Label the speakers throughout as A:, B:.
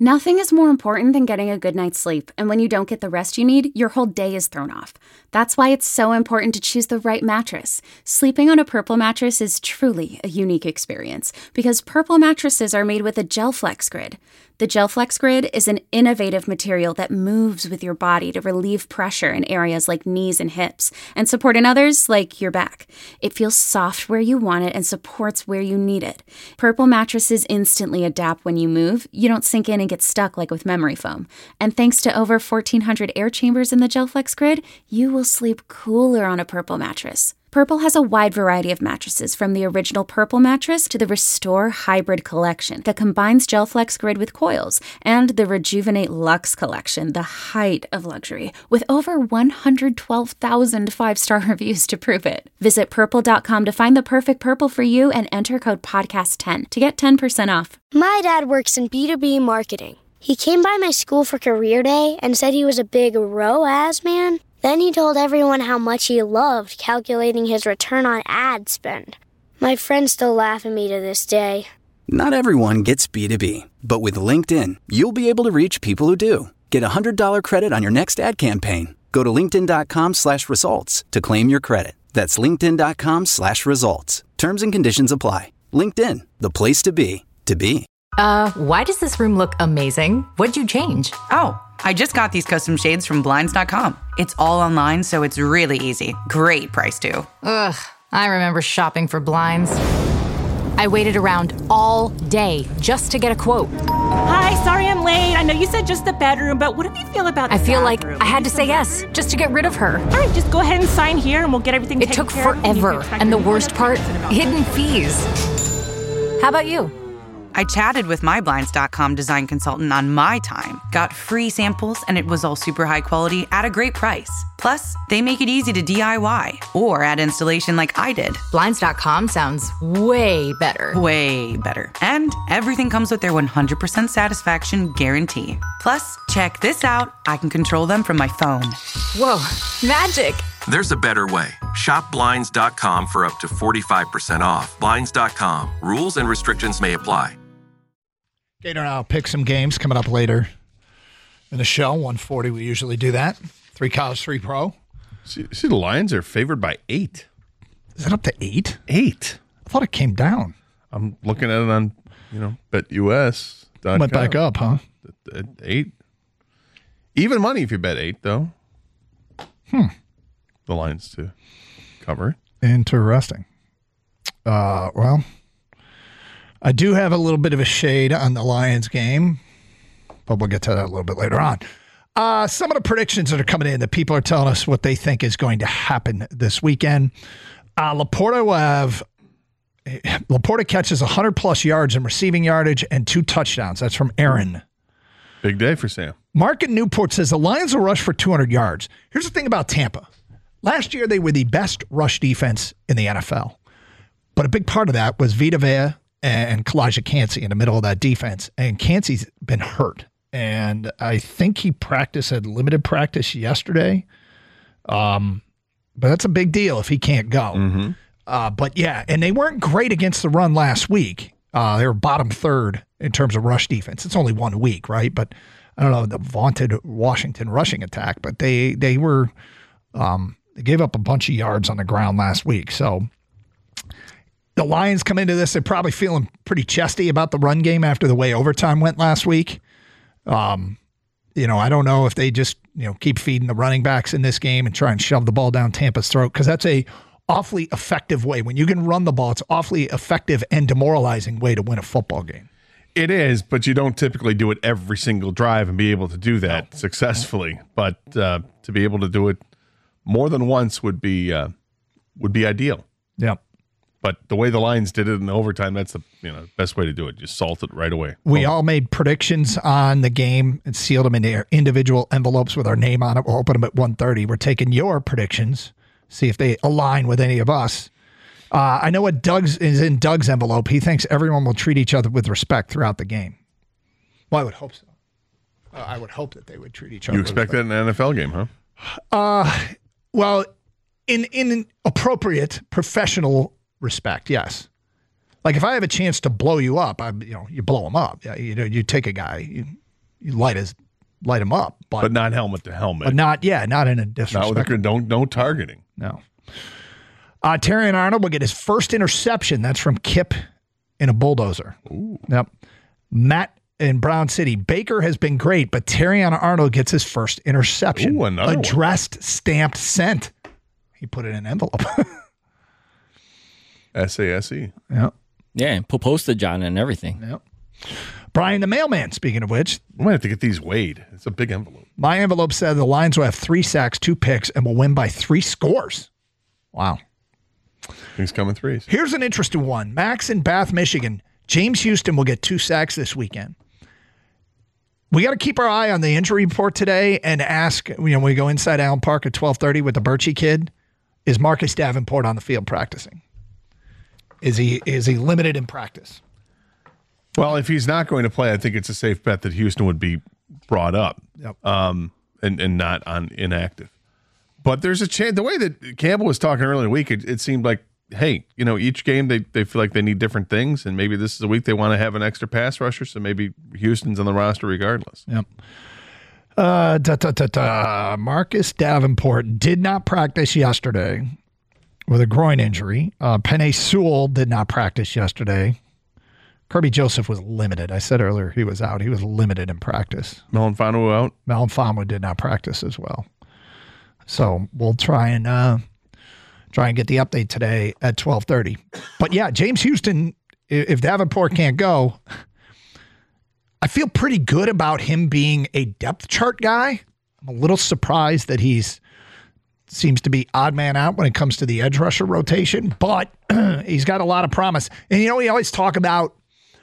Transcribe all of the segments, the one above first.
A: Nothing is more important than getting a good night's sleep, and when you don't get the rest you need, your whole day is thrown off. That's why it's so important to choose the right mattress. Sleeping on a Purple mattress is truly a unique experience, because Purple mattresses are made with a GelFlex Grid. The GelFlex Grid is an innovative material that moves with your body to relieve pressure in areas like knees and hips, and support in others like your back. It feels soft where you want it and supports where you need it. Purple mattresses instantly adapt when you move. You don't sink in and get stuck like with memory foam. And thanks to over 1,400 air chambers in the GelFlex Grid, you will sleep cooler on a Purple mattress. Purple has a wide variety of mattresses, from the original Purple mattress to the Restore Hybrid collection that combines GelFlex Grid with coils, and the Rejuvenate Luxe collection, the height of luxury, with over 112,000 five-star reviews to prove it. Visit purple.com to find the perfect Purple for you and enter code podcast10 to get 10% off.
B: My dad works in B2B marketing. He came by my school for career day and said he was a big ROAS man. Then he told everyone how much he loved calculating his return on ad spend. My friends still laugh at me to this day.
C: Not everyone gets B2B, but with LinkedIn, you'll be able to reach people who do. Get a $100 credit on your next ad campaign. Go to linkedin.com/results to claim your credit. That's linkedin.com/results. Terms and conditions apply. LinkedIn, the place to be, to be.
D: Why does this room look amazing? What'd you change?
E: Oh, I just got these custom shades from Blinds.com. It's all online, so it's really easy. Great price, too.
D: Ugh, I remember shopping for blinds. I waited around all day just to get a quote.
F: Hi, sorry I'm late. I know you said just the bedroom, but what do you feel about the
D: I feel
F: bathroom?
D: like I had to say yes just to get rid of her.
F: All right, just go ahead and sign here and we'll get everything taken care of.
D: It took forever, and the worst part, hidden fees. How about you?
E: I chatted with my Blinds.com design consultant on my time, got free samples, and it was all super high quality at a great price. Plus, they make it easy to DIY or add installation like I did.
D: Blinds.com sounds way better.
E: Way better. And everything comes with their 100% satisfaction guarantee. Plus, check this out. I can control them from my phone.
D: Whoa, magic.
G: There's a better way. Shop Blinds.com for up to 45% off. Blinds.com. Rules and restrictions may apply.
H: Gator and I'll pick some games coming up later in the show. 1:40, we usually do that. 3 college, 3 pro.
I: See, the Lions are favored by 8.
H: Is it up to 8?
I: 8.
H: I thought it came down.
I: I'm looking at it on, BetUS.
H: Went back up, huh?
I: At 8. Even money if you bet 8, though. The Lions to cover.
H: Interesting. Well, I do have a little bit of a shade on the Lions game, but we'll get to that a little bit later on. Some of the predictions that are coming in that people are telling us what they think is going to happen this weekend. Laporta catches 100-plus yards in receiving yardage and 2 touchdowns. That's from Aaron.
I: Big day for Sam.
H: Mark in Newport says the Lions will rush for 200 yards. Here's the thing about Tampa. Last year, they were the best rush defense in the NFL. But a big part of that was Vita Vea and Kalijah Kancey in the middle of that defense. And Kancey's been hurt. And I think he had limited practice yesterday. But that's a big deal if he can't go.
I: Mm-hmm.
H: But yeah, and they weren't great against the run last week. They were bottom third in terms of rush defense. It's only 1 week, right? But I don't know, the vaunted Washington rushing attack. But they were... They gave up a bunch of yards on the ground last week. So the Lions come into this, they're probably feeling pretty chesty about the run game after the way overtime went last week. I don't know if they just, keep feeding the running backs in this game and try and shove the ball down Tampa's throat, because that's a awfully effective way. When you can run the ball, it's awfully effective and demoralizing way to win a football game.
I: It is, but you don't typically do it every single drive and be able to do that successfully. But to be able to do it more than once would be ideal.
H: Yeah.
I: But the way the Lions did it in overtime, that's the best way to do it. Just salt it right away.
H: We all made predictions on the game and sealed them in their individual envelopes with our name on it. We'll open them at 1:30. We're taking your predictions, see if they align with any of us. I know what is in Doug's envelope. He thinks everyone will treat each other with respect throughout the game. Well, I would hope so. I would hope that they would treat each other.
I: You expect that in an NFL game, huh?
H: Well, in appropriate professional respect, yes. Like if I have a chance to blow you up, you blow him up. You take a guy, you light him up,
I: but not helmet to helmet.
H: But not in a disrespectful.
I: No targeting.
H: No. Terrion Arnold will get his first interception. That's from Kip in a bulldozer.
I: Ooh.
H: Yep. Matt in Brown City. Baker has been great, but Terrion Arnold gets his first interception.
I: Ooh, another
H: addressed,
I: one.
H: stamped, sent. He put it in an envelope.
I: SASE.
H: Yep.
J: Yeah, and put postage on it and everything.
H: Yep. Brian the mailman, speaking of which.
I: We might have to get these weighed. It's a big envelope.
H: My envelope said the Lions will have 3 sacks, 2 picks, and will win by 3 scores. Wow.
I: Things come in threes.
H: Here's an interesting one. Max in Bath, Michigan. James Houston will get 2 sacks this weekend. We got to keep our eye on the injury report today and ask, when we go inside Allen Park at 12:30 with the Birchie kid, is Marcus Davenport on the field practicing? Is he limited in practice?
I: Well, if he's not going to play, I think it's a safe bet that Houston would be brought up, and not on inactive. But there's a chance. The way that Campbell was talking earlier in the week, it seemed like, hey, each game they feel like they need different things, and maybe this is a week they want to have an extra pass rusher, so maybe Houston's on the roster regardless.
H: Yep. Marcus Davenport did not practice yesterday with a groin injury. Penei Sewell did not practice yesterday. Kirby Joseph was limited. I said earlier he was out. He was limited in practice.
I: Melifonwu out?
H: Melifonwu did not practice as well. So we'll try and get the update today at 12:30. But yeah, James Houston, if Davenport can't go, I feel pretty good about him being a depth chart guy. I'm a little surprised that seems to be odd man out when it comes to the edge rusher rotation, but he's got a lot of promise. And we always talk about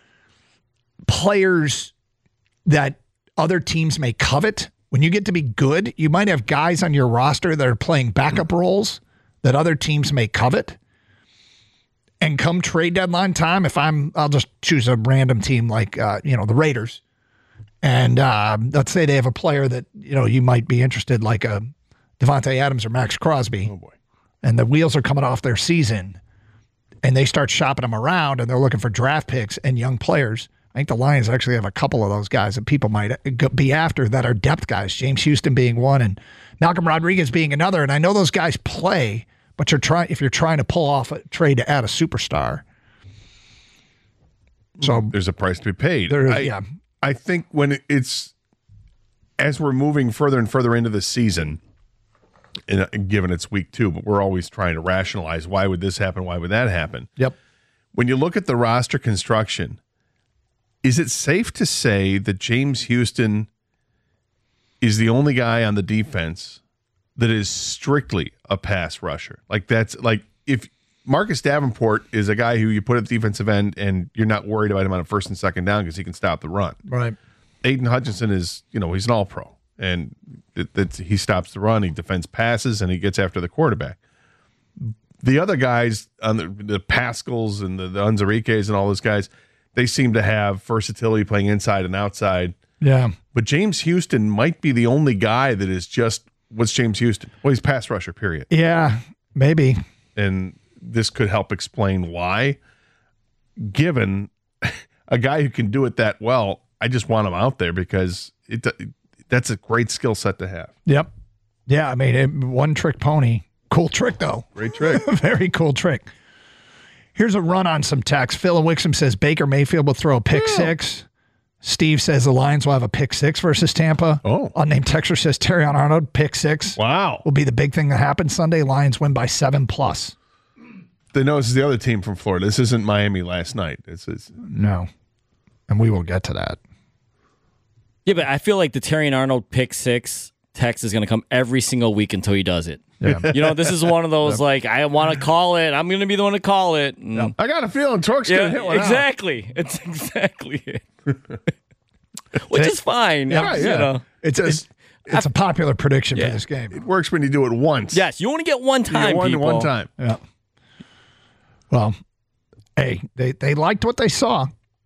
H: players that other teams may covet. When you get to be good, you might have guys on your roster that are playing backup roles that other teams may covet. And come trade deadline time, I'll just choose a random team like, the Raiders. And let's say they have a player that, you might be interested, like a Devontae Adams or Max Crosby.
I: Oh, boy. And
H: the wheels are coming off their season. And they start shopping them around, and they're looking for draft picks and young players. I think the Lions actually have a couple of those guys that people might be after that are depth guys, James Houston being one and Malcolm Rodriguez being another. And I know those guys play, but if you're trying to pull off a trade to add a superstar. So
I: there's a price to be paid. I think when as we're moving further and further into the season, and given it's week 2, but we're always trying to rationalize, why would this happen? Why would that happen?
H: Yep.
I: When you look at the roster construction, is it safe to say that James Houston is the only guy on the defense that is strictly a pass rusher? If Marcus Davenport is a guy who you put at the defensive end and you're not worried about him on a first and second down because he can stop the run.
H: Right.
I: Aiden Hutchinson is, he's an all-pro, and he stops the run, he defends passes, and he gets after the quarterback. The other guys on the Pascals and the Unzariques and all those guys, they seem to have versatility playing inside and outside.
H: Yeah.
I: But James Houston might be the only guy that is just, what's James Houston? Well, he's pass rusher, period.
H: Yeah, maybe.
I: And this could help explain why. Given a guy who can do it that well, I just want him out there because that's a great skill set to have.
H: Yep. Yeah, one-trick pony. Cool trick, though.
I: Great trick.
H: Very cool trick. Here's a run on some text. Phil in Wixom says Baker Mayfield will throw a pick 6. Steve says the Lions will have a pick 6 versus Tampa.
I: Oh.
H: Unnamed texter says Terrion Arnold, pick 6.
I: Wow.
H: Will be the big thing that happens Sunday. Lions win by 7+.
I: They know this is the other team from Florida. This isn't Miami last night.
H: No. And we will get to that.
J: Yeah, but I feel like the Terrion Arnold pick 6 text is going to come every single week until he does it.
H: Yeah.
J: This is one of those, I want to call it. I'm going to be the one to call it.
I: I got a feeling Torque's going to hit one
J: exactly.
I: out.
J: It's exactly it. Which is fine.
I: Yeah.
H: It's a popular prediction for this game.
I: It works when you do it once.
J: Yes, you only get one time, people.
I: One time.
H: Yeah. Well, hey, they liked what they saw.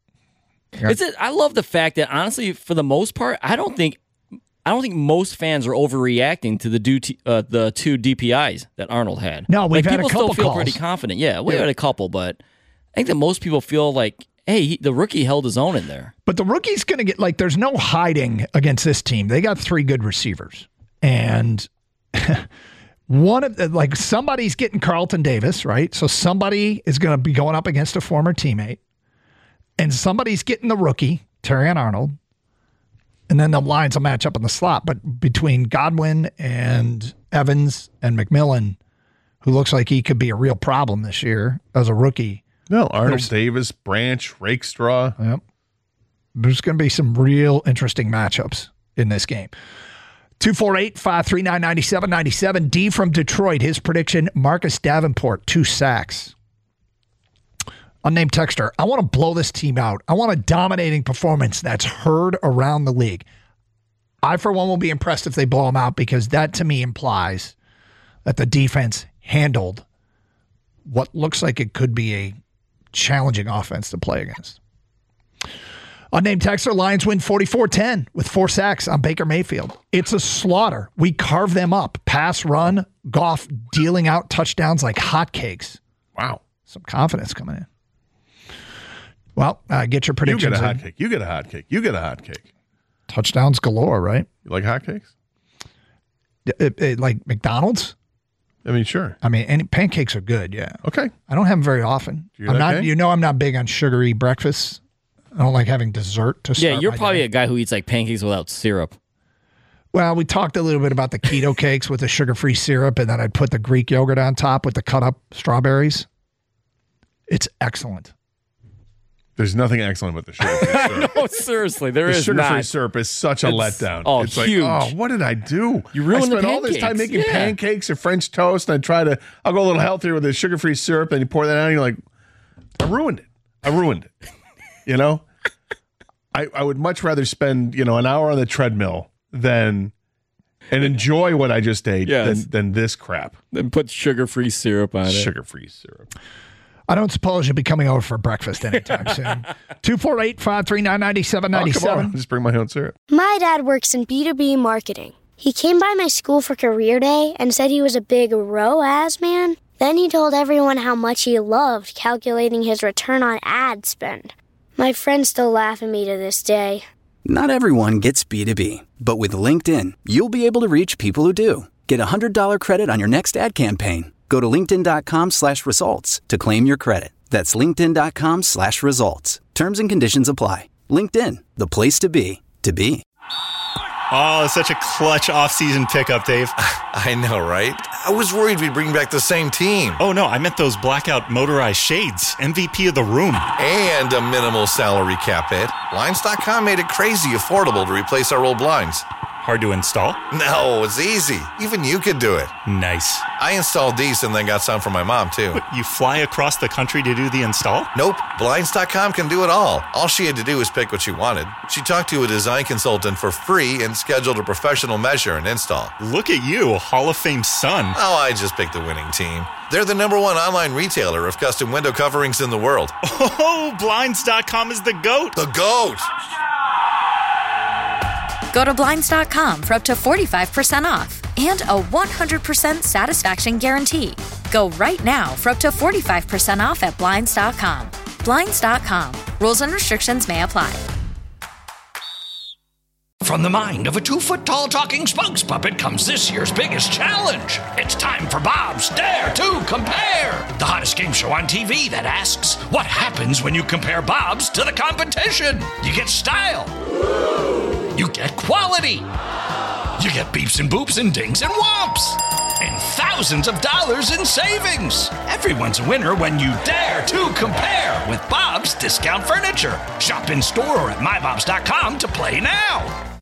J: I love the fact that, honestly, for the most part, I don't think most fans are overreacting to the two DPIs that Arnold had.
H: No, we've had a couple
J: people still feel
H: calls.
J: pretty confident. Yeah, we had a couple, but I think that most people feel like, hey, the rookie held his own in there.
H: But the rookie's going to get, like, there's no hiding against this team. They got 3 good receivers. And one of the, like, somebody's getting Carlton Davis, right? So somebody is going to be going up against a former teammate. And somebody's getting the rookie, Terrion Arnold. And then the lines will match up in the slot. But between Godwin and Evans and McMillan, who looks like he could be a real problem this year as a rookie.
I: No, Arnold, Davis, Branch, Rakestraw.
H: Yep. There's going to be some real interesting matchups in this game. 248-539-9797. D from Detroit. His prediction, Marcus Davenport, 2 sacks. Unnamed texter, I want to blow this team out. I want a dominating performance that's heard around the league. I, for one, will be impressed if they blow them out because that, to me, implies that the defense handled what looks like it could be a challenging offense to play against. Unnamed texter, Lions win 44-10 with 4 sacks on Baker Mayfield. It's a slaughter. We carve them up. Pass, run, Goff dealing out touchdowns like hotcakes.
I: Wow.
H: Some confidence coming in. Well, get your predictions.
I: You get a hot cake. You get a hot cake. You get a hot cake.
H: Touchdowns galore, right?
I: You like hotcakes?
H: Like McDonald's?
I: I mean, sure.
H: I mean, any pancakes are good, yeah.
I: Okay.
H: I don't have them very often. I'm not. You know, I'm not big on sugary breakfasts. I don't like having dessert to start.
J: Yeah, you're
H: my
J: probably
H: day.
J: a guy who eats like pancakes without syrup.
H: Well, we talked a little bit about the keto cakes with the sugar-free syrup, and then I'd put the Greek yogurt on top with the cut-up strawberries. It's excellent.
I: There's nothing excellent with the sugar-free syrup.
J: No, seriously, there is
I: the sugar-free
J: not.
I: syrup is such a letdown.
J: Oh,
I: it's
J: huge.
I: like, oh, what did I do?
J: You ruined the
I: I spent all this time
J: pancakes.
I: making pancakes or French toast, and I'll go a little healthier with the sugar-free syrup, and you pour that out, and you're like, I ruined it. You know? I would much rather spend, an hour on the treadmill and enjoy what I just ate than this crap.
J: Then put sugar-free syrup on it.
I: Sugar-free syrup.
H: I don't suppose you'll be coming over for breakfast anytime soon. 248-539-9797.
I: Oh, come on. I'll just bring my own syrup.
B: My dad works in B2B marketing. He came by my school for career day and said he was a big ROAS man. Then he told everyone how much he loved calculating his return on ad spend. My friends still laugh at me to this day.
C: Not everyone gets B2B, but with LinkedIn, you'll be able to reach people who do. Get a $100 credit on your next ad campaign. Go to linkedin.com/results to claim your credit. That's linkedin.com/results. Terms and conditions apply. LinkedIn, the place to be, to be.
K: Oh, such a clutch off-season pickup, Dave.
L: I know, right? I was worried we'd bring back the same team.
K: Oh, no, I meant those blackout motorized shades. MVP of the room.
L: And a minimal salary cap hit. Blinds.com made it crazy affordable to replace our old blinds.
K: Hard to install?
L: No, it's easy. Even you could do it.
K: Nice.
L: I installed these and then got some for my mom, too.
K: But you fly across the country to do the install?
L: Nope. Blinds.com can do it all. All she had to do was pick what she wanted. She talked to a design consultant for free and scheduled a professional measure and install.
K: Look at you, Hall of Fame son.
L: Oh, I just picked the winning team. They're the #1 online retailer of custom window coverings in the world.
K: Oh, Blinds.com is the GOAT.
L: The GOAT!
M: Go to Blinds.com for up to 45% off and a 100% satisfaction guarantee. Go right now for up to 45% off at Blinds.com. Blinds.com. Rules and restrictions may apply.
N: From the mind of a 2-foot-tall talking spokes puppet comes this year's biggest challenge. It's time for Bob's Dare to Compare, the hottest game show on TV that asks, what happens when you compare Bob's to the competition? You get style. You get quality. You get beeps and boops and dings and whomps. And thousands of dollars in savings. Everyone's a winner when you dare to compare with Bob's Discount Furniture. Shop in store or at mybobs.com to play now.